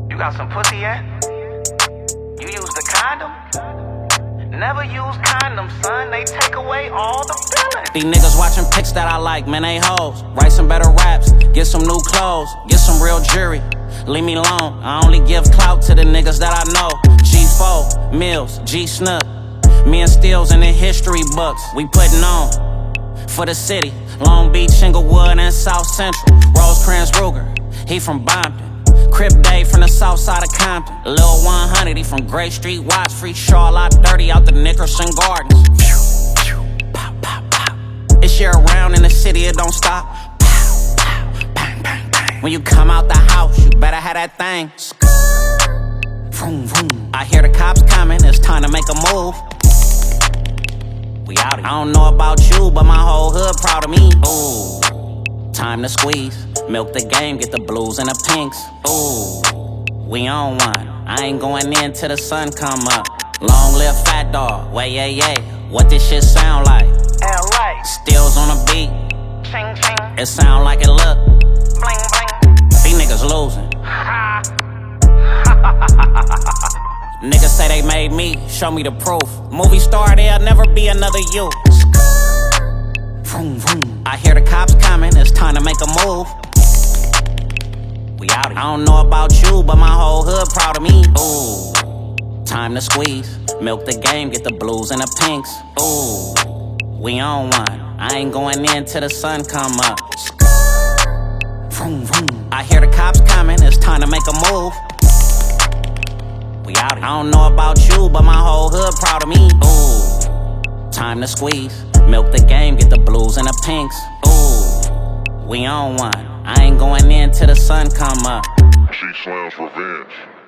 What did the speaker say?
You got some pussy yet? You use the condom? Never use condoms, son. They take away all the feelings. These niggas watching pics that I like, man, they hoes. Write some better raps, get some new clothes, get some real jewelry. Leave me alone, I only give clout to the niggas that I know. G4, Mills, G-Snook. Me and Steels in the history books. We putting on for the city. Long Beach, Inglewood, and South Central. Rosecrans Ruger, he from Bompton. Crip Day from the south side of Compton. Lil 100, he from Gray Street, Watts Free, Charlotte 30 out the Nickerson Gardens. Pow, pow, pow. It's year round in the city, it don't stop. Pow, pow, bang, bang, bang. When you come out the house, you better have that thing. Vroom, vroom. I hear the cops coming, it's time to make a move. We out here. I don't know about you, but my whole hood proud of me. Ooh, time to squeeze. Milk the game, get the blues and the pinks. Ooh, we on one. I ain't going in till the sun come up. Long live Fat Dog, way, yeah, yeah. What this shit sound like? LA. Steels on the beat. Ching, ching. It sound like it look. Bling, bling. These niggas losing. Niggas say they made me, show me the proof. Movie star, there'll never be another you. Vroom, vroom. I hear the cops coming, it's time to make a move. We out here. I don't know about you, but my whole hood proud of me. Ooh, time to squeeze. Milk the game, get the blues and the pinks. Ooh, we on one. I ain't going in till the sun come up. Vroom, vroom. I hear the cops coming, it's time to make a move. We out here. I don't know about you, but my whole hood proud of me. Ooh, time to squeeze. Milk the game, get the blues and the pinks. Ooh, we on one. I ain't going in till the sun come up. G Slam's Revenge.